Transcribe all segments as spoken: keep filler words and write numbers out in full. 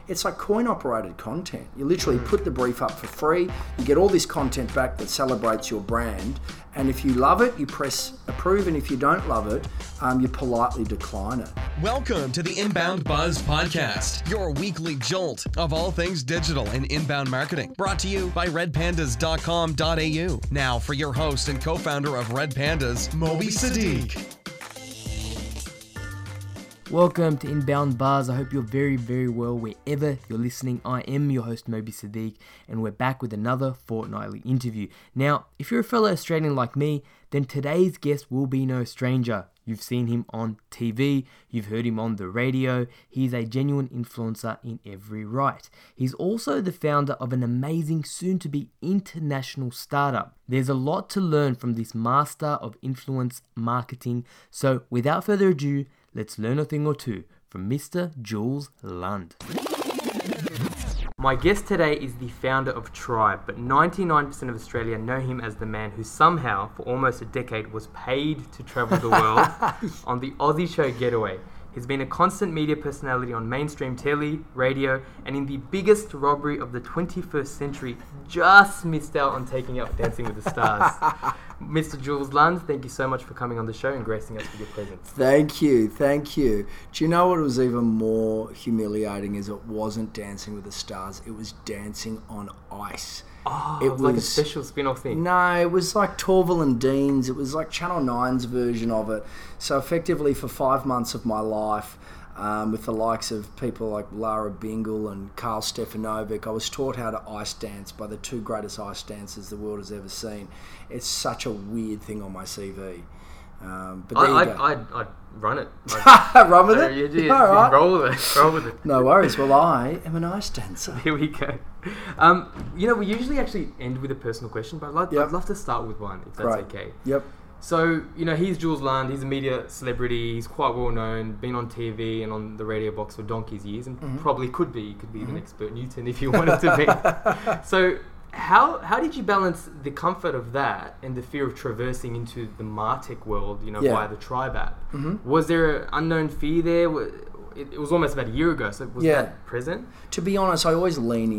it's like coin-operated content. You literally put the brief up for free, you get all this content back that celebrates your brand, and if you love it, you press approve, and if you don't love it, um, you politely decline it. Welcome to the Inbound Buzz Podcast, your weekly jolt of all things digital and inbound marketing. Brought to you by red pandas dot com dot a u. Now for your host and co-founder of Red Pandas, Moby Sadiq. Welcome to Inbound Buzz. I hope you're very, very well wherever you're listening. I am your host, Moby Sadiq, and we're back with another fortnightly interview. Now, if you're a fellow Australian like me, then today's guest will be no stranger. You've seen him on T V, you've heard him on the radio. He's a genuine influencer in every right. He's also the founder of an amazing, soon-to-be international startup. There's a lot to learn from this master of influence marketing. So without further ado, let's learn a thing or two from Mister Jules Lund. My guest today is the founder of Tribe, but ninety-nine percent of Australia know him as the man who somehow, for almost a decade, was paid to travel the world on the Aussie show Getaway. He's been a constant media personality on mainstream telly, radio, and in the biggest robbery of the twenty-first century, just missed out on taking up Dancing with the Stars. Mister Jules Lund, thank you so much for coming on the show and gracing us with your presence. Thank you, thank you. Do you know what was even more humiliating is it wasn't Dancing with the Stars, it was Dancing on Ice. Oh, it was like a special spin-off thing. No, it was like Torval and Dean's. It was like Channel nine's version of it. So effectively for five months of my life, um, with the likes of people like Lara Bingle and Carl Stefanovic, I was taught how to ice dance by the two greatest ice dancers the world has ever seen. It's such a weird thing on my C V. Um, but there I, you go. I'd, I'd, I'd run it. I'd, run with it? Yeah, yeah, All right. Roll with it. Roll with it. No worries. Well, I am an ice dancer. Here we go. Um, you know, we usually actually end with a personal question, but I'd, like, Yep. I'd love to start with one, if that's Right. okay. Yep. So, you know, he's Jules Lund, he's a media celebrity, he's quite well known, been on T V and on the radio box for donkey's years, and mm-hmm. probably could be, could be mm-hmm. the next Bert Newton if you wanted to be. So, how how did you balance the comfort of that and the fear of traversing into the MarTech world, you know, Yeah. via the Tribe app? Mm-hmm. Was there an unknown fear there? It, it was almost about a year ago, so was Yeah. that present? To be honest, I always lean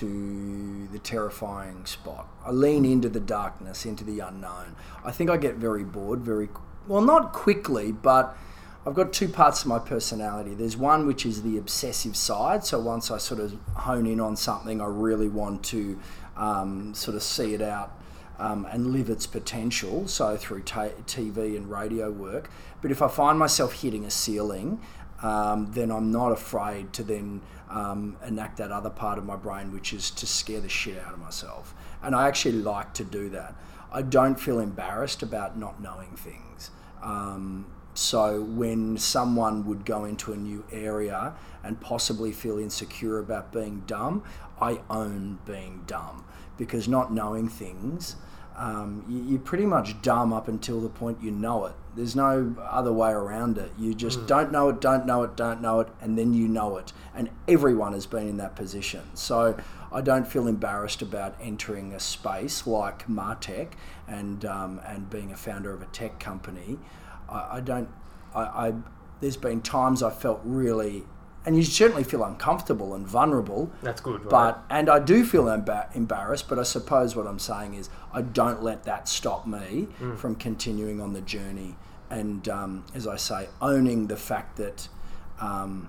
into the terrifying spot. I lean into the darkness, into the unknown. I think I get very bored, very, well, not quickly, but I've got two parts of my personality. There's one which is the obsessive side. So once I sort of hone in on something, I really want to um, sort of see it out um, and live its potential. So through ta- T V and radio work. But if I find myself hitting a ceiling, um, then I'm not afraid to then um, enact that other part of my brain, which is to scare the shit out of myself. And I actually like to do that. I don't feel embarrassed about not knowing things. Um, So when someone would go into a new area and possibly feel insecure about being dumb, I own being dumb, because not knowing things, um, you, you're pretty much dumb up until the point you know it. There's no other way around it. You just mm. don't know it, don't know it, don't know it, and then you know it. And everyone has been in that position. So I don't feel embarrassed about entering a space like MarTech and um, and being a founder of a tech company. I, I don't, I, I, there's been times I felt really, and you certainly feel uncomfortable and vulnerable. That's good, right? But, and I do feel emba- embarrassed, but I suppose what I'm saying is I don't let that stop me mm. from continuing on the journey. And um, as I say, owning the fact that um,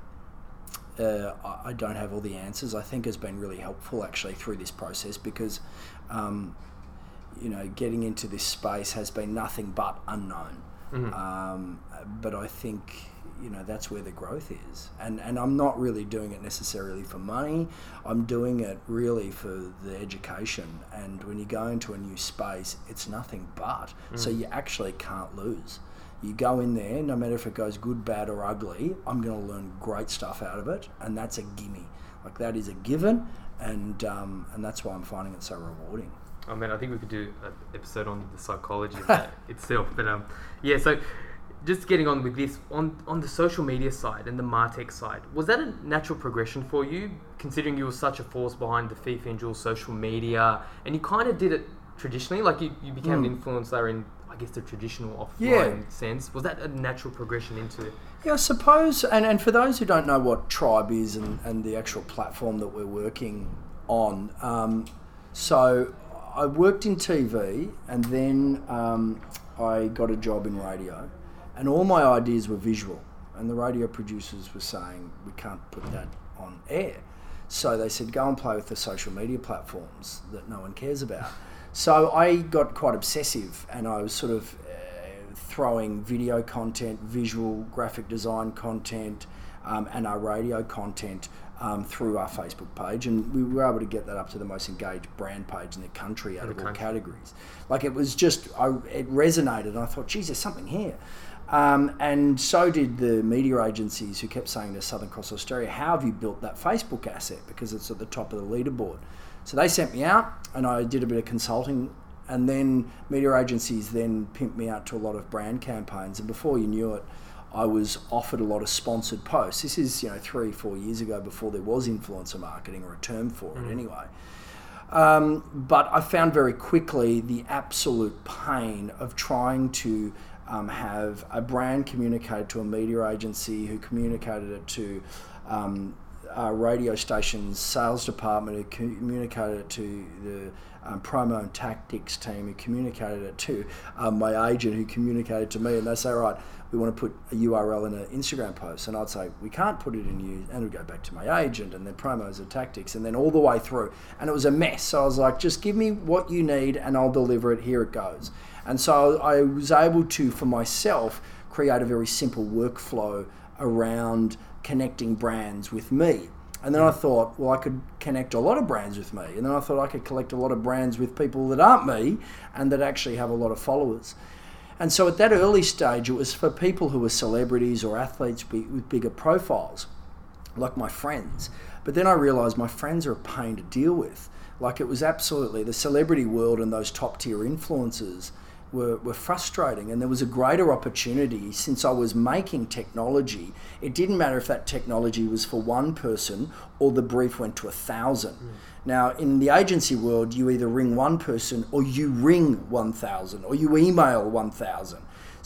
uh, I don't have all the answers, I think has been really helpful actually through this process, because um, you know, getting into this space has been nothing but unknown. Mm-hmm. Um, but I think, you know, that's where the growth is. And and I'm not really doing it necessarily for money. I'm doing it really for the education. And when you go into a new space, it's nothing but. Mm. So you actually can't lose. You go in there, no matter if it goes good, bad or ugly, I'm going to learn great stuff out of it. And that's a gimme. Like, that is a given. And um, and that's why I'm finding it so rewarding. Oh man, I think we could do an episode on the psychology of that itself. But um, yeah, so just getting on with this, on on the social media side and the MarTech side, was that a natural progression for you, considering you were such a force behind the FIFA and Jules social media, and you kind of did it traditionally? Like you, you became Mm. an influencer in, I guess, the traditional offline Yeah. sense. Was that a natural progression into? Yeah, I suppose, and, and for those who don't know what Tribe is and, and the actual platform that we're working on, um, so I worked in T V and then um, I got a job in radio, and all my ideas were visual, and the radio producers were saying, we can't put that on air. So they said, go and play with the social media platforms that no one cares about. So I got quite obsessive, and I was sort of uh, throwing video content, visual, graphic design content, um, and our radio content um, through our Facebook page, and we were able to get that up to the most engaged brand page in the country out In of the all country. categories. Like it was just, I, it resonated, and I thought, geez, there's something here. Um, and so did the media agencies who kept saying to Southern Cross Australia, how have you built that Facebook asset? Because it's at the top of the leaderboard. So they sent me out, and I did a bit of consulting, and then media agencies then pimped me out to a lot of brand campaigns, and before you knew it, I was offered a lot of sponsored posts. This is, you know, three, four years ago, before there was influencer marketing or a term for it Mm. anyway. Um, but I found very quickly the absolute pain of trying to um, have a brand communicated to a media agency who communicated it to um, a radio station's sales department, who communicated it to the um, promo and tactics team, who communicated it to um, my agent, who communicated to me, and they say, right, we want to put a U R L in an Instagram post, and I'd say, we can't put it in you, and it would go back to my agent, and then promos and tactics, and then all the way through, and it was a mess. So I was like, just give me what you need and I'll deliver it, here it goes. And so I was able to, for myself, create a very simple workflow around connecting brands with me. And then I thought, well, I could connect a lot of brands with me. And then I thought I could collect a lot of brands with people that aren't me and that actually have a lot of followers. And so at that early stage, it was for people who were celebrities or athletes with bigger profiles, like my friends. But then I realised my friends are a pain to deal with. Like it was absolutely, the celebrity world and those top tier influencers were, were frustrating, and there was a greater opportunity since I was making technology. It didn't matter if that technology was for one person or the brief went to a thousand. Mm. Now, in the agency world, you either ring one person or you ring one thousand or you email one thousand.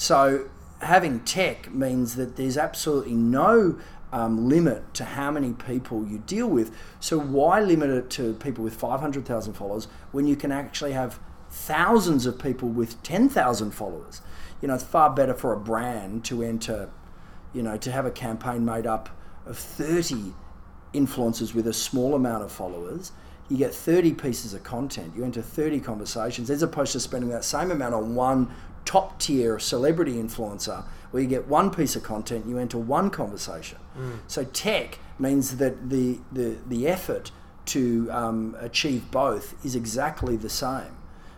So having tech means that there's absolutely no um, limit to how many people you deal with. So why limit it to people with five hundred thousand followers when you can actually have thousands of people with ten thousand followers? You know, it's far better for a brand to enter, you know, to have a campaign made up of thirty influencers with a small amount of followers. You get thirty pieces of content, you enter thirty conversations, as opposed to spending that same amount on one top tier celebrity influencer where you get one piece of content, you enter one conversation. Mm. So tech means that the, the, the effort to um, achieve both is exactly the same.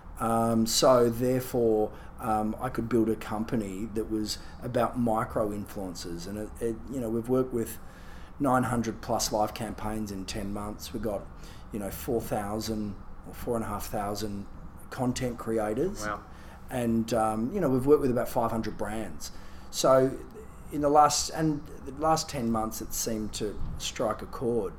Um, so therefore, um, I could build a company that was about micro influencers, and it, it, you know, we've worked with nine hundred plus live campaigns in ten months. We've got, you know, four thousand or four and a half thousand content creators. Wow. And, um, you know, we've worked with about five hundred brands. So in the last, and the last ten months, it seemed to strike a chord.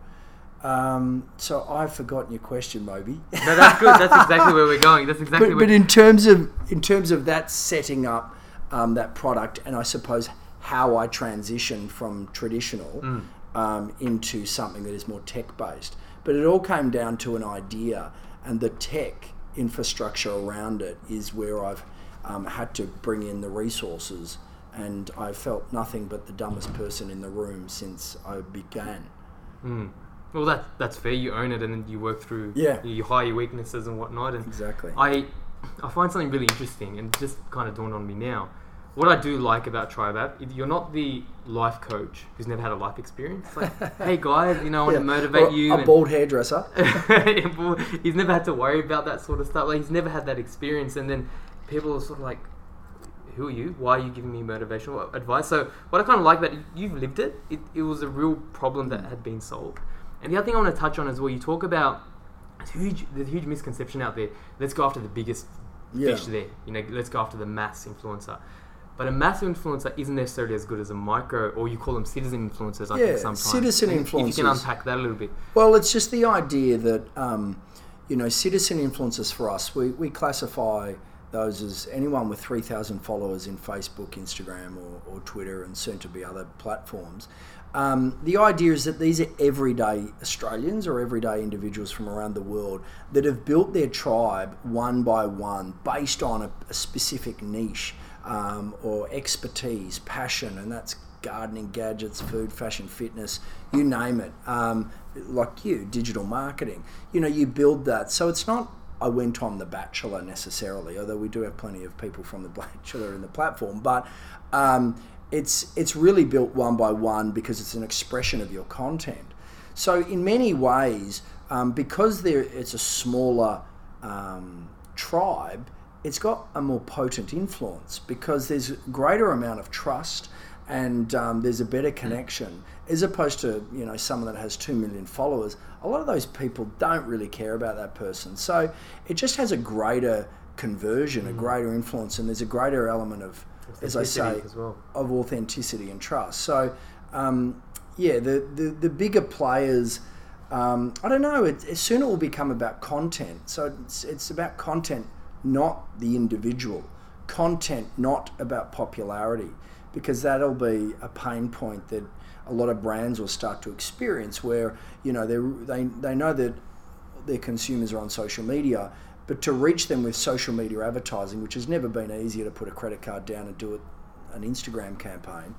Um, so I've forgotten your question, Moby. No, that's good. That's exactly where we're going. That's exactly but, where... but in terms of, in terms of that setting up um, that product, and I suppose how I transitioned from traditional mm. um, into something that is more tech-based. But it all came down to an idea, and the tech infrastructure around it is where I've um, had to bring in the resources, and I felt nothing but the dumbest person in the room since I began. Mm. Well, that that's fair. You own it, and then you work through. Yeah. You hide your weaknesses and whatnot. And exactly. I, I find something really interesting, and just kind of dawned on me now. What I do like about Tribe App, you're not the life coach who's never had a life experience. It's like, hey guys, you know, I want yeah. to motivate or you. A and bald hairdresser. He's never had to worry about that sort of stuff. Like he's never had that experience, and then people are sort of like, who are you? Why are you giving me motivational advice? So what I kind of like about it, you've lived it. It, it was a real problem that had been solved. And the other thing I want to touch on is where you talk about huge, there's a huge misconception out there. Let's go after the biggest yeah. fish there. You know, let's go after the mass influencer. But a mass influencer isn't necessarily as good as a micro, or you call them citizen influencers. I yeah, think sometimes citizen and influencers. If you can unpack that a little bit. Well, it's just the idea that um, you know, citizen influencers for us, we, we classify those as anyone with three thousand followers in Facebook, Instagram or, or Twitter and soon to be other platforms. Um, the idea is that these are everyday Australians or everyday individuals from around the world that have built their tribe one by one based on a, a specific niche um, or expertise, passion, and that's gardening, gadgets, food, fashion, fitness, you name it. Um, like you, digital marketing. You know, you build that. So it's not I went on The Bachelor necessarily, although we do have plenty of people from The Bachelor in the platform, but um, it's it's really built one by one because it's an expression of your content. So in many ways, um, because there it's a smaller um, tribe, it's got a more potent influence because there's a greater amount of trust and um, there's a better connection as opposed to, you know, someone that has two million followers. A lot of those people don't really care about that person. So it just has a greater conversion, mm-hmm. a greater influence, and there's a greater element of, as I say, as well. of authenticity and trust. So, um, yeah, the, the, the bigger players, um, I don't know, it, it soon it will become about content. So it's, it's about content, not the individual. Content, not about popularity, because that'll be a pain point that a lot of brands will start to experience where, you know, they they know that their consumers are on social media, but to reach them with social media advertising, which has never been easier to put a credit card down and do it, an Instagram campaign,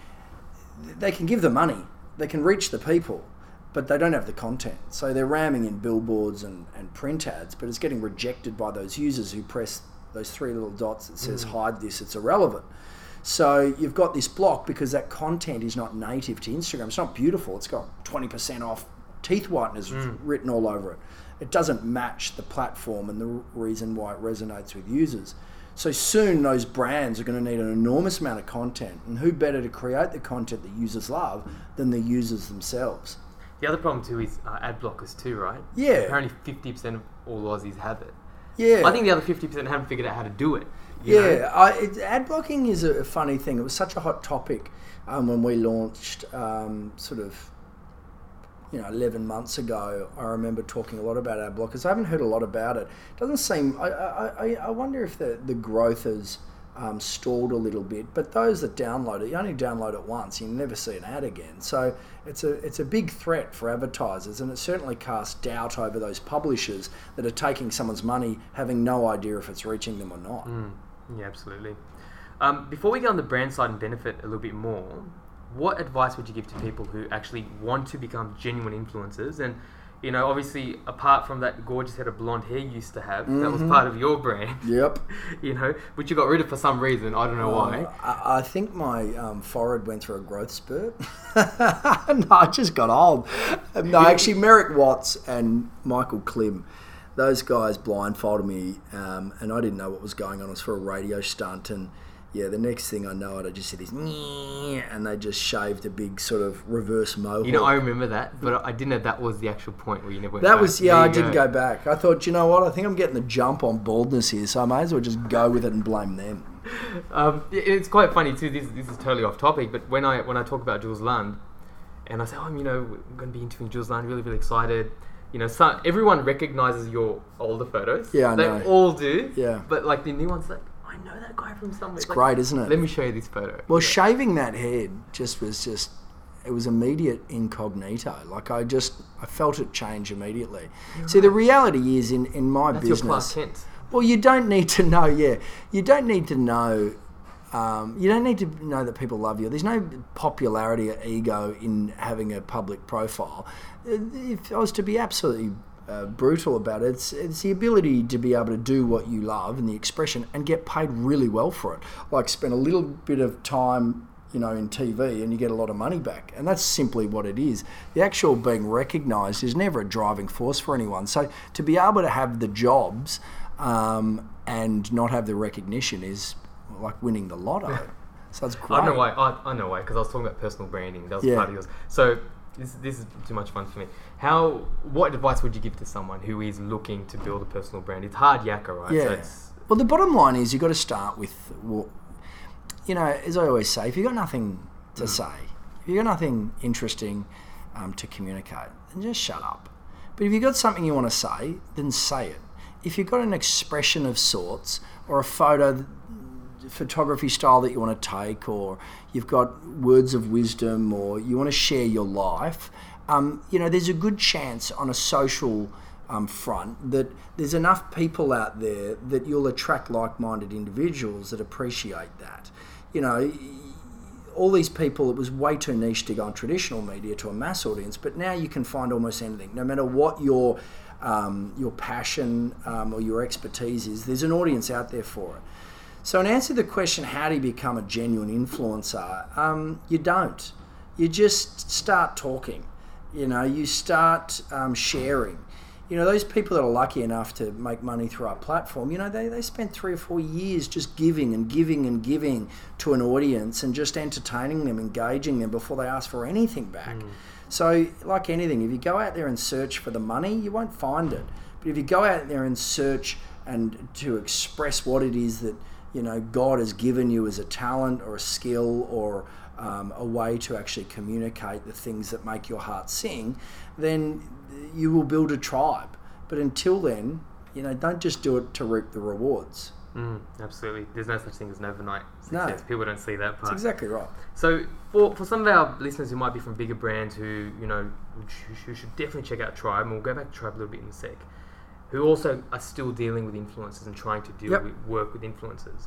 they can give the money, they can reach the people, but they don't have the content. So they're ramming in billboards and, and print ads, but it's getting rejected by those users who press those three little dots that says, mm. hide this, it's irrelevant. So you've got this block because that content is not native to Instagram. It's not beautiful. It's got twenty percent off teeth whiteners mm. written all over it. It doesn't match the platform and the reason why it resonates with users. So soon those brands are going to need an enormous amount of content. And who better to create the content that users love than the users themselves? The other problem too is uh, ad blockers too, right? Yeah. Apparently fifty percent of all Aussies have it. Yeah. I think the other fifty percent haven't figured out how to do it. Yeah, I, it, ad blocking is a funny thing. It was such a hot topic um, when we launched um, sort of, you know, eleven months ago. I remember talking a lot about ad blockers. I haven't heard a lot about it. It doesn't seem, I, I, I wonder if the, the growth has um, stalled a little bit, but those that download it, you only download it once, you never see an ad again. So it's a it's a big threat for advertisers, and it certainly casts doubt over those publishers that are taking someone's money having no idea if it's reaching them or not. Mm. Yeah, absolutely. Um, before we get on the brand side and benefit a little bit more, what advice would you give to people who actually want to become genuine influencers? And, you know, obviously, apart from that gorgeous head of blonde hair you used to have, mm-hmm. that was part of your brand. Yep. You know, which you got rid of for some reason. I don't know uh, why. I, I think my um, forehead went through a growth spurt. No, I just got old. No, actually, Merrick Watts and Michael Klim, those guys blindfolded me, um, and I didn't know what was going on. It was for a radio stunt, and yeah, the next thing I know it, I just see this, and they just shaved a big sort of reverse mohawk. You know, I remember that, but I didn't know that was the actual point where you never went that back. was, yeah, I didn't go. go back. I thought, you know what, I think I'm getting the jump on baldness here, so I may as well just go with it and blame them. Um, it's quite funny too, this, this is totally off topic, but when I when I talk about Jules Lund, and I say, oh, you know, we're going to be interviewing Jules Lund, really, really excited. You know, some, everyone recognises your older photos. Yeah, I they know. They all do. Yeah. But like the new ones, like, I know that guy from somewhere. It's like, great, isn't it? Let me show you this photo. Well, yeah. shaving that head just was just, it was immediate incognito. Like I just, I felt it change immediately. You're See, right. The reality is in, in my That's business. That's your Clark Kent. Well, you don't need to know, yeah. You don't need to know, um, you don't need to know that people love you. There's no popularity or ego in having a public profile. If I was to be absolutely Uh, brutal about it, it's, it's the ability to be able to do what you love and the expression and get paid really well for it. Like spend a little bit of time, you know, in T V and you get a lot of money back, and that's simply what it is. The actual being recognised is never a driving force for anyone. So to be able to have the jobs um, and not have the recognition is like winning the lotto. So it's great. I know why. I, I know why, because I was talking about personal branding. That was yeah. part of yours. So this this is too much fun for me. How? What advice would you give to someone who is looking to build a personal brand? It's hard yakka, right? Yeah. So it's, well, the bottom line is you've got to start with, well, you know, as I always say, if you've got nothing to mm. say, if you've got nothing interesting um, to communicate, then just shut up. But if you've got something you want to say, then say it. If you've got an expression of sorts or a photo, photography style that you want to take, or you've got words of wisdom, or you want to share your life, um, you know, there's a good chance on a social um, front that there's enough people out there that you'll attract like-minded individuals that appreciate that. You know, all these people, it was way too niche to go on traditional media to a mass audience, but now you can find almost anything. No matter what your um, your passion um, or your expertise is, there's an audience out there for it. So in answer to the question, how do you become a genuine influencer? Um, you don't. You just start talking. You know, you start um, sharing. You know, those people that are lucky enough to make money through our platform, you know, they, they spend three or four years just giving and giving and giving to an audience and just entertaining them, engaging them before they ask for anything back. Mm. So, like anything, if you go out there and search for the money, you won't find it. But if you go out there and search and to express what it is that, you know, God has given you as a talent or a skill or um, a way to actually communicate the things that make your heart sing, then you will build a tribe. But until then, you know, don't just do it to reap the rewards. Mm, absolutely. There's no such thing as an overnight success. No. People don't see that part. That's exactly right. So for, for some of our listeners who might be from bigger brands who, you know, who should definitely check out Tribe, and we'll go back to Tribe a little bit in a sec, who also are still dealing with influencers and trying to deal yep. with work with influencers.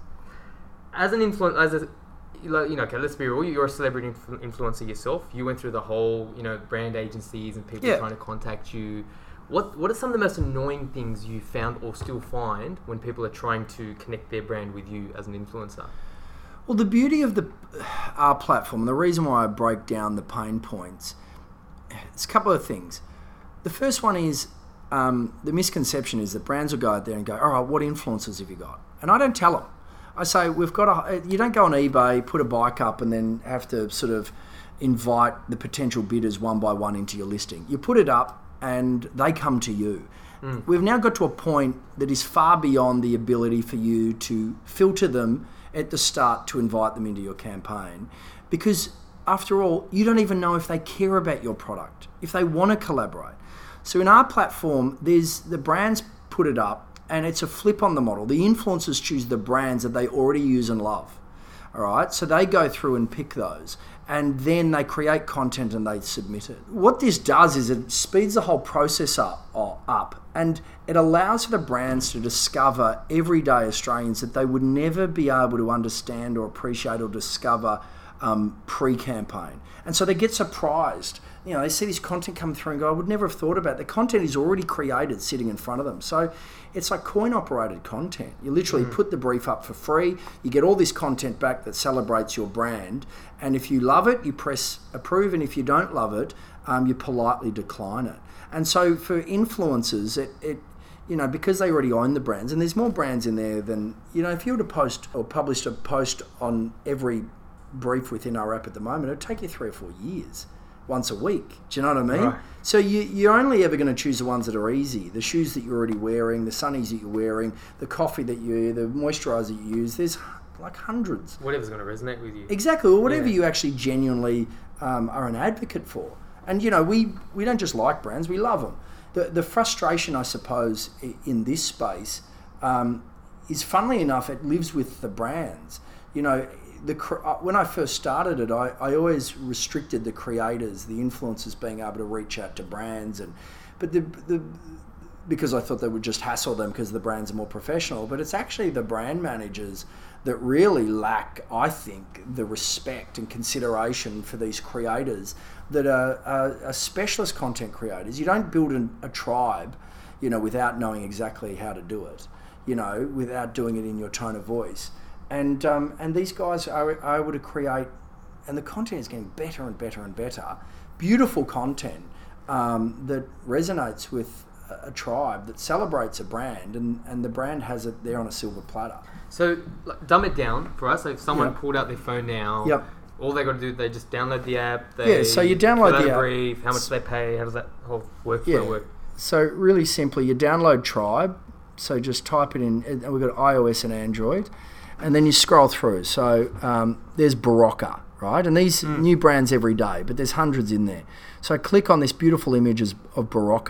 As an influencer, as a, you know, okay, let's be real, you're a celebrity influ- influencer yourself. You went through the whole, you know, brand agencies and people yeah. trying to contact you. What What are some of the most annoying things you found or still find when people are trying to connect their brand with you as an influencer? Well, the beauty of the our platform, the reason why I break down the pain points, it's a couple of things. The first one is um, the misconception is that brands will go out there and go, all right, what influencers have you got? And I don't tell them. I say, we've got a, you don't go on eBay, put a bike up and then have to sort of invite the potential bidders one by one into your listing. You put it up and they come to you. Mm. We've now got to a point that is far beyond the ability for you to filter them at the start to invite them into your campaign, because after all, you don't even know if they care about your product, if they want to collaborate. So in our platform, there's the brands put it up, and it's a flip on the model. The influencers choose the brands that they already use and love. All right, so they go through and pick those, and then they create content and they submit it. What this does is it speeds the whole process up, up, and it allows for the brands to discover everyday Australians that they would never be able to understand or appreciate or discover um, pre-campaign. And so they get surprised. You know, they see this content come through and go, I would never have thought about it. The content is already created sitting in front of them. So it's like coin-operated content. You literally mm. put the brief up for free. You get all this content back that celebrates your brand. And if you love it, you press approve. And if you don't love it, um, you politely decline it. And so for influencers, it, it you know, because they already own the brands, and there's more brands in there than, you know, if you were to post or publish a post on every brief within our app at the moment, it would take you three or four years. Once a week. Do you know what I mean? Right. So you, you're only ever going to choose the ones that are easy. The shoes that you're already wearing, the sunnies that you're wearing, the coffee that you, the moisturiser you use. There's like hundreds. Whatever's going to resonate with you. Exactly. Or whatever yeah. you actually genuinely um, are an advocate for. And, you know, we, we don't just like brands, we love them. The, the frustration, I suppose, in this space um, is, funnily enough, it lives with the brands. You know, The, when I first started it, I, I always restricted the creators, the influencers being able to reach out to brands, and but the, the because I thought they would just hassle them because the brands are more professional. But it's actually the brand managers that really lack, I think, the respect and consideration for these creators that are, are, are specialist content creators. You don't build an, a tribe, you know, without knowing exactly how to do it, you know, without doing it in your tone of voice. And um, and these guys are, are able to create, and the content is getting better and better and better, beautiful content um, that resonates with a, a tribe, that celebrates a brand, and, and the brand has it there on a silver platter. So like, dumb it down for us. So if someone yep. pulled out their phone now, yep. all they got to do, they just download the app. They yeah, so you download the app. Brief, how much do they pay? How does that whole workflow yeah. work? So really simply, you download Tribe. So just type it in, and we've got iOS and Android. And then you scroll through. So um, there's Barocca, right? And these mm. new brands every day, but there's hundreds in there. So I click on this beautiful images of Barocca,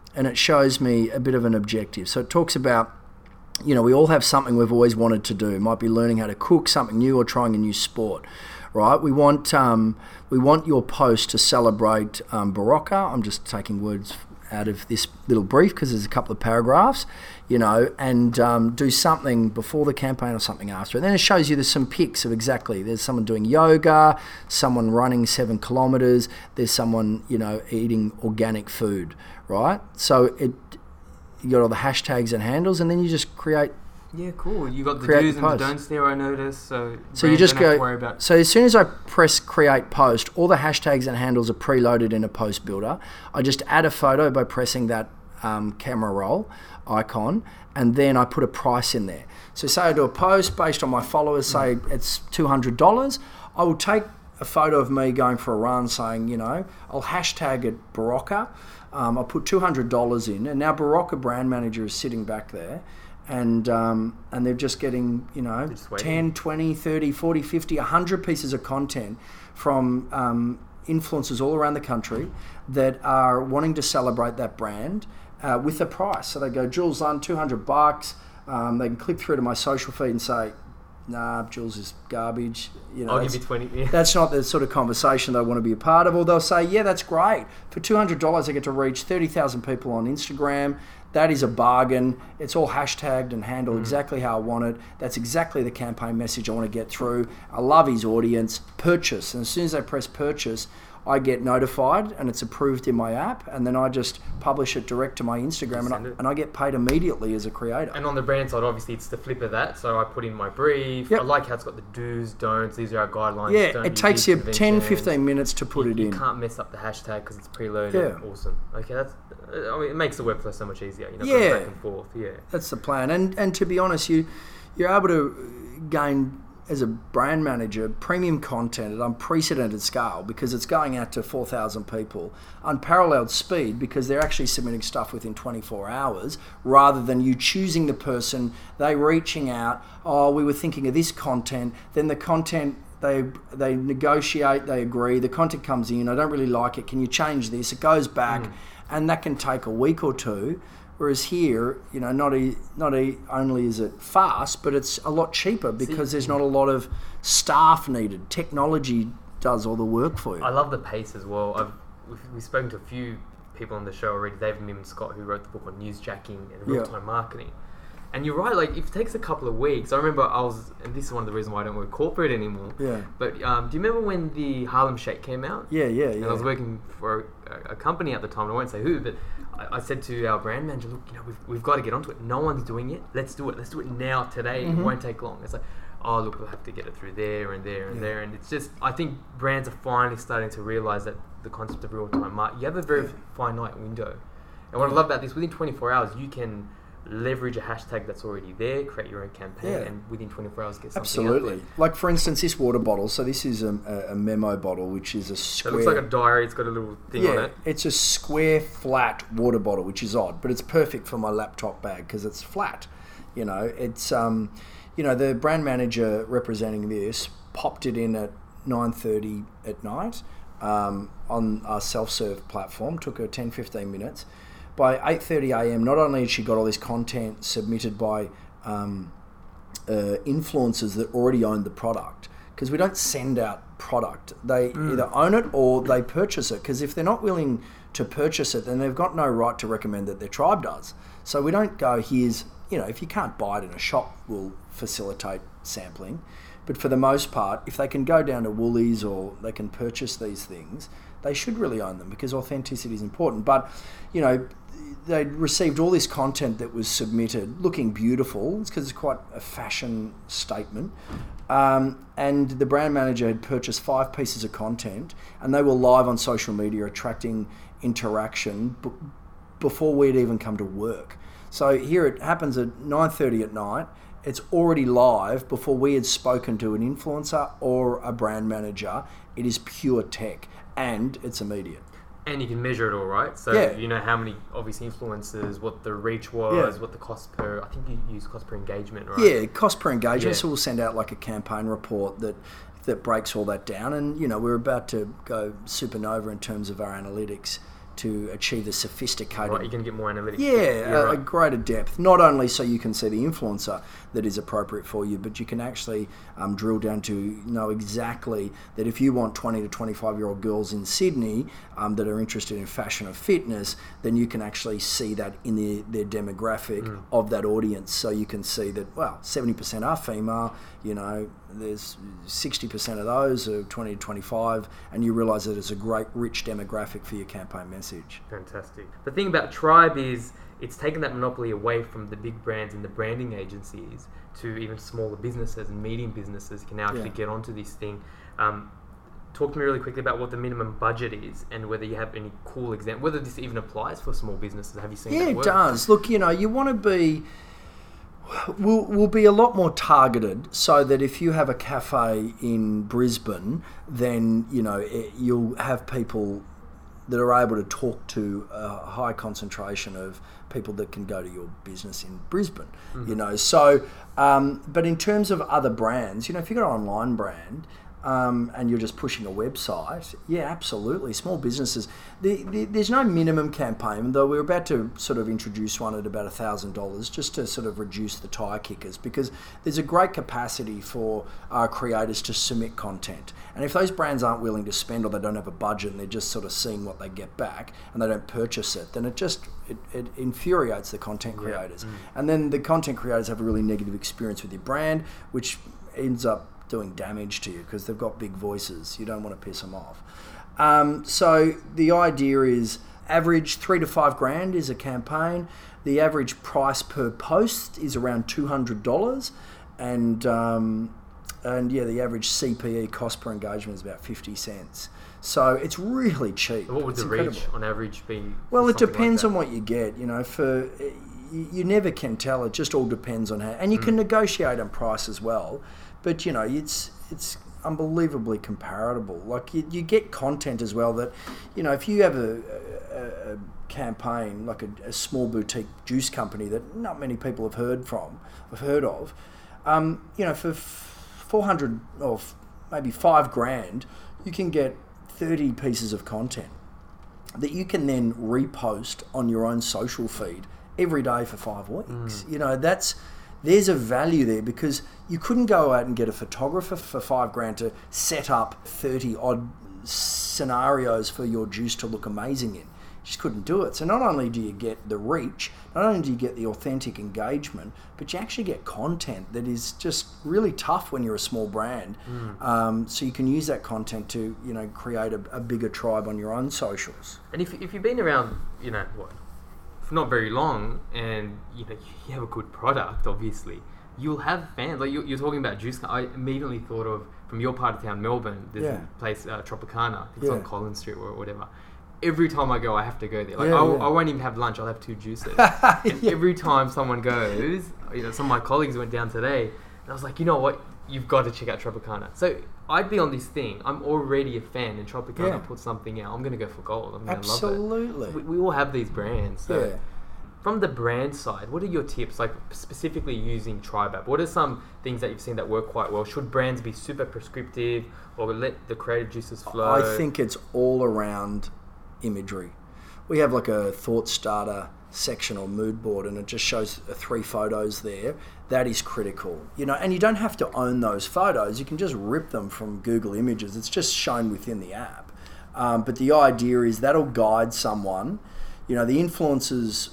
and it shows me a bit of an objective. So it talks about, you know, we all have something we've always wanted to do. It might be learning how to cook something new or trying a new sport, right? We want um, we want your post to celebrate um, Berocca. I'm just taking words out of this little brief because there's a couple of paragraphs, you know, and um, do something before the campaign or something after. And then it shows you there's some pics of exactly, there's someone doing yoga, someone running seven kilometres, there's someone, you know, eating organic food, right? So it, you got all the hashtags and handles, and then you just create. Yeah, cool. You got the Create do's the and the post. don'ts there, I noticed. So, So you just don't have go. to worry about. So as soon as I press create post, all the hashtags and handles are preloaded in a post builder. I just add a photo by pressing that um, camera roll icon, and then I put a price in there. So say I do a post based on my followers, say it's two hundred dollars. I will take a photo of me going for a run, saying, you know, I'll hashtag it Berocca. Um, I'll put two hundred dollars in, and now Berocca brand manager is sitting back there. And um, and they're just getting, you know, Just waiting. ten, twenty, thirty, forty, fifty, one hundred pieces of content from um, influencers all around the country that are wanting to celebrate that brand uh, with a price. So they go, Jules Lund, two hundred bucks. Um, they can click through to my social feed and say, nah, Jules is garbage. You know, I'll give that's- you twenty. Yeah. that's not the sort of conversation they want to be a part of. Or they'll say, yeah, that's great. For two hundred dollars, I get to reach thirty thousand people on Instagram. That is a bargain. It's all hashtagged and handled Mm. exactly how I want it. That's exactly the campaign message I want to get through. I love his audience. Purchase. And as soon as I press purchase, I get notified and it's approved in my app. And then I just publish it direct to my Instagram, and I, Send it. and I get paid immediately as a creator. And on the brand side, obviously, it's the flip of that. So I put in my brief. Yep. I like how it's got the do's, don'ts. These are our guidelines. Yeah, Don't it use takes these you ten, conventions. fifteen minutes to put you, it you in. can't mess up the hashtag because it's preloaded. Yeah. Awesome. Okay, that's. I mean, it makes the workflow so much easier. You know, Yeah. going back and forth. Yeah. That's the plan. And and to be honest, you you're able to gain as a brand manager premium content at unprecedented scale because it's going out to four thousand people, unparalleled speed because they're actually submitting stuff within twenty-four hours rather than you choosing the person, they reaching out, oh, we were thinking of this content, then the content they they negotiate, they agree, the content comes in, I don't really like it, can you change this? It goes back, mm. and that can take a week or two. Whereas here, you know, not e- not e- only is it fast, but it's a lot cheaper because there's not a lot of staff needed. Technology does all the work for you. I love the pace as well. I've we've, we've spoken to a few people on the show already. David Miman Scott, who wrote the book on newsjacking and real-time Yeah. marketing. And you're right, like, if it takes a couple of weeks, I remember I was, and this is one of the reasons why I don't work corporate anymore. Yeah. But um, do you remember when the Harlem Shake came out? Yeah, yeah, And yeah. I was working for a, a company at the time, I won't say who, but I, I said to our brand manager, look, you know, we've, we've got to get onto it. No one's doing it. Let's do it. Let's do it now, today. Mm-hmm. It won't take long. It's like, oh, look, we'll have to get it through there and there and Yeah. there. And it's just, I think brands are finally starting to realize that the concept of real-time marketing, you have a very Yeah. finite window. And what I love about this, within twenty-four hours, you can leverage a hashtag that's already there, create your own campaign, Yeah. and within twenty-four hours get something Absolutely. out there. Like, for instance, this water bottle. So this is a, a, a memo bottle, which is a So square... it looks like a diary, it's got a little thing yeah, on it. it's a square, flat water bottle, which is odd, but it's perfect for my laptop bag because it's flat. You know, it's um, you know, the brand manager representing this popped it in at nine thirty at night um, on our self-serve platform. Took her ten, fifteen minutes. By eight thirty a.m., not only had she got all this content submitted by um, uh, influencers that already owned the product, because we don't send out product. They Mm. either own it or they purchase it, because if they're not willing to purchase it, then they've got no right to recommend that their tribe does. So we don't go, here's, you know, if you can't buy it in a shop, we'll facilitate sampling. But for the most part, if they can go down to Woolies or they can purchase these things, they should really own them because authenticity is important. But, you know, they received all this content that was submitted looking beautiful. It's because it's quite a fashion statement. Um, and the brand manager had purchased five pieces of content and they were live on social media attracting interaction b- before we'd even come to work. So here it happens at nine thirty at night. It's already live before we had spoken to an influencer or a brand manager. It is pure tech and it's immediate. And you can measure it all, right? So Yeah. you know how many obviously influencers, what the reach was, Yeah. what the cost per, I think you use cost per engagement, right? Yeah, cost per engagement. Yeah. So we'll send out like a campaign report that that breaks all that down. And, you know, we're about to go supernova in terms of our analytics to achieve the sophisticated. Right, you can get more analytics. Yeah, Yeah, a, right. a greater depth. Not only so you can see the influencer that is appropriate for you, but you can actually um, drill down to know exactly that if you want twenty to twenty-five year old girls in Sydney um, that are interested in fashion or fitness, then you can actually see that in the, their demographic mm. of that audience. So you can see that, well, seventy percent are female, you know, there's sixty percent of those are twenty to twenty-five, and you realise that it's a great, rich demographic for your campaign message. Fantastic. The thing about Tribe is it's taken that monopoly away from the big brands and the branding agencies to even smaller businesses and medium businesses can now actually Yeah. get onto this thing. Um, talk to me really quickly about what the minimum budget is and whether you have any cool examples, whether this even applies for small businesses. Have you seen Yeah, that it work? does. Look, you know, you want to be... We'll, we'll be a lot more targeted so that if you have a cafe in Brisbane, then, you know, it, you'll have people that are able to talk to a high concentration of people that can go to your business in Brisbane, mm-hmm. you know. So, um, but in terms of other brands, you know, if you've got an online brand, Um, and you're just pushing a website, yeah, absolutely. Small businesses, the, the, there's no minimum campaign, though we're about to sort of introduce one at about one thousand dollars just to sort of reduce the tyre kickers, because there's a great capacity for our creators to submit content. And if those brands aren't willing to spend, or they don't have a budget and they're just sort of seeing what they get back and they don't purchase it, then it just it, it infuriates the content creators. Yeah. Mm. And then the content creators have a really negative experience with your brand, which ends up doing damage to you because they've got big voices. You don't want to piss them off. Um, so the idea is average three to five grand is a campaign. The average price per post is around two hundred dollars, and um, and yeah, the average C P E, cost per engagement, is about fifty cents. So it's really cheap. So what would it's the incredible. reach on average be? Well, it depends like on what you get. You know, for you, you never can tell. It just all depends on how, and you mm. can negotiate on price as well. But, you know, it's it's unbelievably comparable. Like, you, you get content as well that, you know, if you have a, a, a campaign, like a, a small boutique juice company that not many people have heard from, have heard of, um, you know, for four hundred or maybe five grand, you can get thirty pieces of content that you can then repost on your own social feed every day for five weeks. Mm. You know, that's... There's a value there, because you couldn't go out and get a photographer for five grand to set up thirty odd scenarios for your juice to look amazing in. You just couldn't do it. So not only do you get the reach, not only do you get the authentic engagement, but you actually get content that is just really tough when you're a small brand. Mm. Um, so you can use that content to, you know, create a, a bigger tribe on your own socials. And if if you've been around, you know, what? not very long, and you know you have a good product, obviously you'll have fans. Like you're, you're talking about juice. I immediately thought of, from your part of town, Melbourne, there's yeah. a place, uh, Tropicana. It's yeah. on Collins Street or whatever. Every time I go, I have to go there. Like yeah, I, yeah. I won't even have lunch. I'll have two juices. yeah. And every time someone goes, you know, some of my colleagues went down today, and I was like, you know what? You've got to check out Tropicana. So I'd be on this thing. I'm already a fan, and Tropicana yeah. puts something out. I'm going to go for gold. I'm going to love it. Absolutely. We, we all have these brands. So yeah. From the brand side, what are your tips, like specifically using Tribe app? What are some things that you've seen that work quite well? Should brands be super prescriptive or let the creative juices flow? I think it's all around imagery. We have like a thought starter section or mood board, and it just shows three photos there. That is critical, you know, and you don't have to own those photos. You can just rip them from Google Images. It's just shown within the app. Um, but the idea is that'll guide someone. You know, the influencers,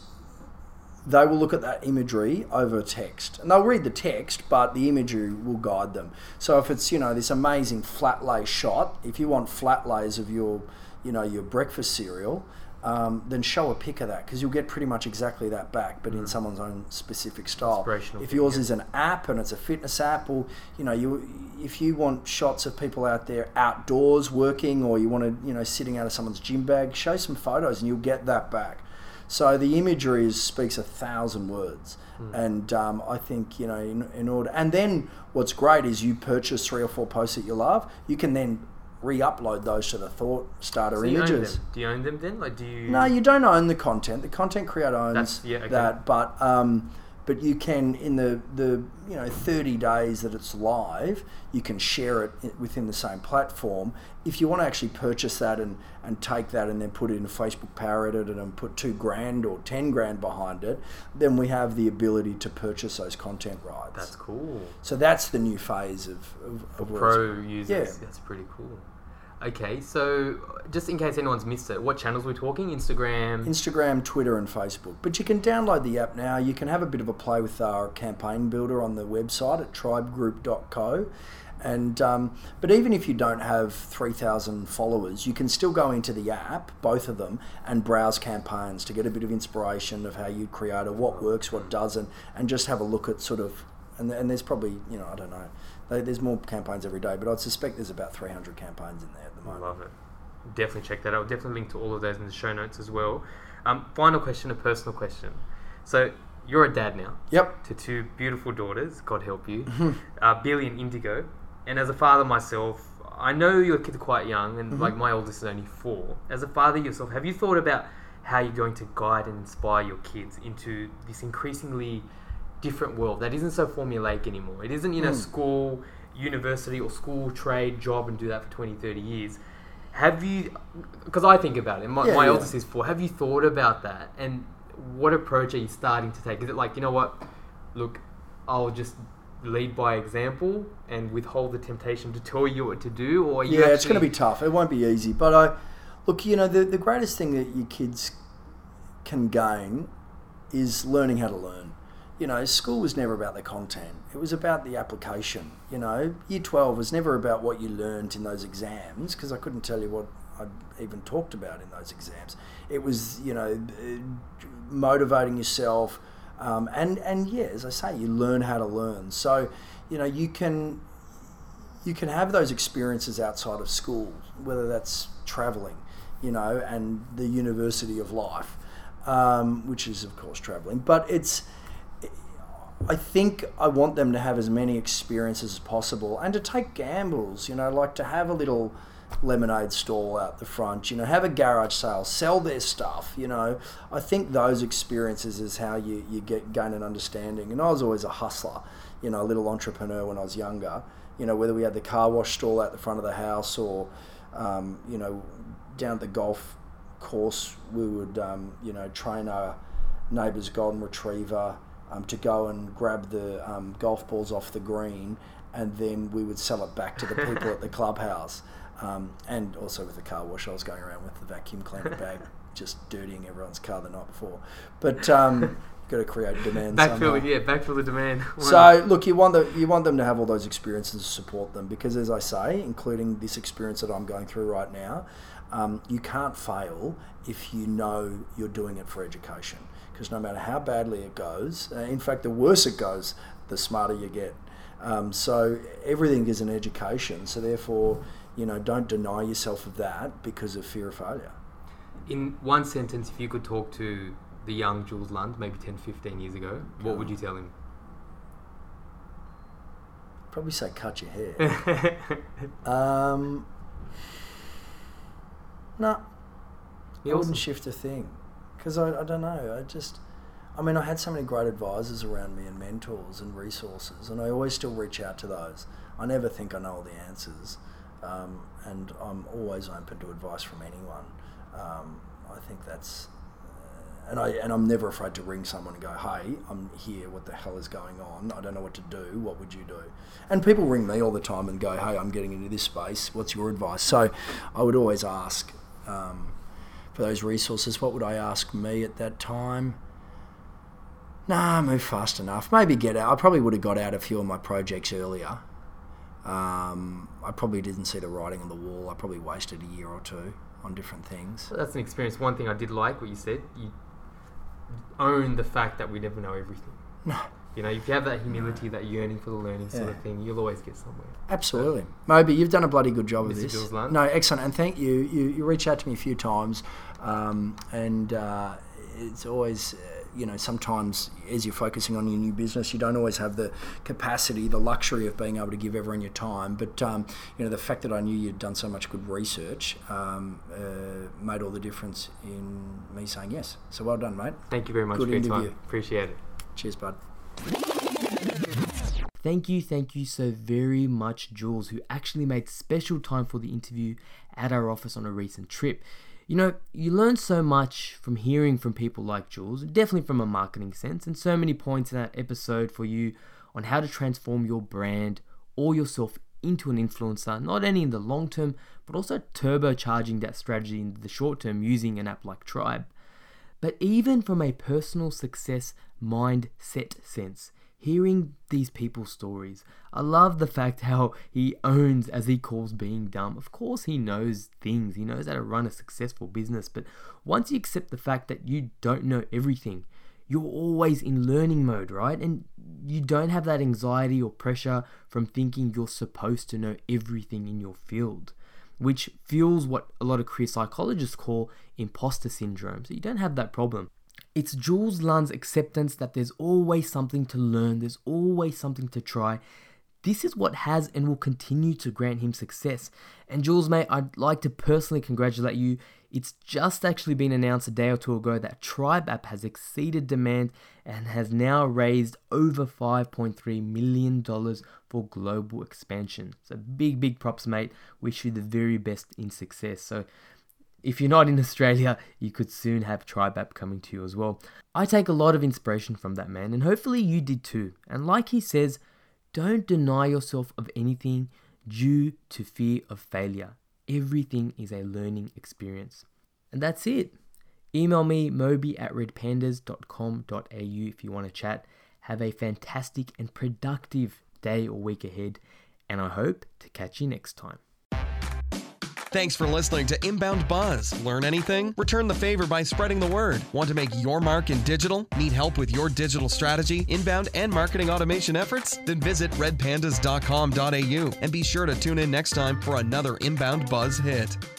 they will look at that imagery over text, and they'll read the text, but the imagery will guide them. So if it's, you know, this amazing flat lay shot, if you want flat lays of your, you know, your breakfast cereal, um, then show a pic of that, because you'll get pretty much exactly that back, but mm. in someone's own specific style. If yours thing, yeah. is an app and it's a fitness app, or, you know, you if you want shots of people out there outdoors working, or you want to, you know, sitting out of someone's gym bag, show some photos and you'll get that back. So the imagery is, speaks a thousand words, mm. and um, I think, you know, in, in order, and then what's great is you purchase three or four posts that you love, you can then re-upload those to the thought starter so you images. Own them. Do you own them then? Like, do you? No, you don't own the content. The content creator owns yeah, okay. that, but um, but you can, in the, the you know thirty days that it's live, you can share it within the same platform. If you want to actually purchase that and, and take that and then put it in Facebook Power Edit and put two grand or ten grand behind it, then we have the ability to purchase those content rights. That's cool. So that's the new phase of, of, of For pro users. Yeah. That's pretty cool. Okay, so just in case anyone's missed it, what channels we're talking? Instagram? Instagram, Twitter and Facebook. But you can download the app now. You can have a bit of a play with our campaign builder on the website at tribe group dot co. And um, but even if you don't have three thousand followers, you can still go into the app, both of them, and browse campaigns to get a bit of inspiration of how you create it, what works, what doesn't, and just have a look at sort of, and, and there's probably, you know, I don't know, there's more campaigns every day, but I'd suspect there's about three hundred campaigns in there at the moment. I love it. Definitely check that out. I'll definitely link to all of those in the show notes as well. Um, final question, a personal question. So you're a dad now. Yep. To two beautiful daughters, God help you, uh, Billy and Indigo. And as a father myself, I know your kids are quite young, and mm-hmm. like my oldest is only four. As a father yourself, have you thought about how you're going to guide and inspire your kids into this increasingly different world that isn't so formulaic anymore? It isn't, you know, mm. school, university, or school, trade, job, and do that for twenty, thirty years. Have you, because I think about it, my, yeah, my yeah. eldest is four, have you thought about that? And what approach are you starting to take? Is it like, you know what, look, I'll just lead by example and withhold the temptation to tell you what to do? Or are you yeah, actually... it's going to be tough. It won't be easy. But I look, you know, the, the greatest thing that your kids can gain is learning how to learn. You know, school was never about the content. It was about the application. You know, year twelve was never about what you learned in those exams, because I couldn't tell you what I'd even talked about in those exams. It was, you know, motivating yourself. Um, and, and yeah, as I say, you learn how to learn. So, you know, you can you can have those experiences outside of school, whether that's travelling, you know, and the university of life, um, which is, of course, travelling. But it's, I think I want them to have as many experiences as possible and to take gambles, you know, like to have a little lemonade stall out the front, you know, have a garage sale, sell their stuff, you know. I think those experiences is how you, you get gain an understanding. And I was always a hustler, you know, a little entrepreneur when I was younger, you know, whether we had the car wash stall out the front of the house or, um, you know, down at the golf course, we would, um, you know, train our neighbour's golden retriever um, to go and grab the um, golf balls off the green, and then we would sell it back to the people at the clubhouse. Um, and also with the car wash, I was going around with the vacuum cleaner bag, just dirtying everyone's car the night before. But um, you've got to create demand. Backfill, yeah, backfill the demand. So look, you want the, you want them to have all those experiences to support them, because as I say, including this experience that I'm going through right now, um, you can't fail if you know you're doing it for education. Because no matter how badly it goes, uh, in fact, the worse it goes, the smarter you get. Um, so everything is an education. So therefore, you know, don't deny yourself of that because of fear of failure. In one sentence, if you could talk to the young Jules Lund, maybe ten, fifteen years ago, what oh. would you tell him? Probably say cut your hair. um, no, I wouldn't shift a thing. Because I, I don't know, I just... I mean, I had so many great advisors around me and mentors and resources, and I always still reach out to those. I never think I know all the answers. Um, and I'm always open to advice from anyone. Um, I think that's, uh, and I and I'm never afraid to ring someone and go, "Hey, I'm here. What the hell is going on? I don't know what to do. What would you do?" And people ring me all the time and go, "Hey, I'm getting into this space. What's your advice?" So I would always ask um, for those resources. What would I ask me at that time? Nah, move fast enough. Maybe get out. I probably would have got out a few of my projects earlier. Um, I probably didn't see the writing on the wall. I probably wasted a year or two on different things. That's an experience. One thing I did like what you said, you own the fact that we never know everything. No. You know, if you have that humility, that yearning for the learning sort yeah. of thing, you'll always get somewhere. Absolutely. So, Moby, you've done a bloody good job Mister of this. Jules Lund. No, excellent. And thank you. You, you reached out to me a few times. Um, and uh, it's always... Uh, you know, sometimes as you're focusing on your new business, you don't always have the capacity, the luxury of being able to give everyone your time. But, um, you know, the fact that I knew you'd done so much good research um, uh, made all the difference in me saying yes. So well done, mate. Thank you very much good for your interview. time. Appreciate it. Cheers, bud. Thank you, thank you so very much, Jules, who actually made special time for the interview at our office on a recent trip. You know, you learn so much from hearing from people like Jules, definitely from a marketing sense, and so many points in that episode for you on how to transform your brand or yourself into an influencer, not only in the long term, but also turbocharging that strategy in the short term using an app like Tribe. But even from a personal success mindset sense, hearing these people's stories, I love the fact how he owns, as he calls, being dumb. Of course he knows things, he knows how to run a successful business, but once you accept the fact that you don't know everything, you're always in learning mode, right? And you don't have that anxiety or pressure from thinking you're supposed to know everything in your field, which fuels what a lot of career psychologists call imposter syndrome. So you don't have that problem. It's Jules Lunn's acceptance that there's always something to learn, there's always something to try. This is what has and will continue to grant him success. And Jules, mate, I'd like to personally congratulate you. It's just actually been announced a day or two ago that Tribe app has exceeded demand and has now raised over five point three million dollars for global expansion. So big, big props, mate. Wish you the very best in success. So if you're not in Australia, you could soon have Tribe app coming to you as well. I take a lot of inspiration from that man, and hopefully you did too. And like he says, don't deny yourself of anything due to fear of failure. Everything is a learning experience. And that's it. Email me, moby at red pandas dot com dot a u if you want to chat. Have a fantastic and productive day or week ahead, and I hope to catch you next time. Thanks for listening to Inbound Buzz. Learn anything? Return the favor by spreading the word. Want to make your mark in digital? Need help with your digital strategy, inbound, and marketing automation efforts? Then visit red pandas dot com dot a u and be sure to tune in next time for another Inbound Buzz hit.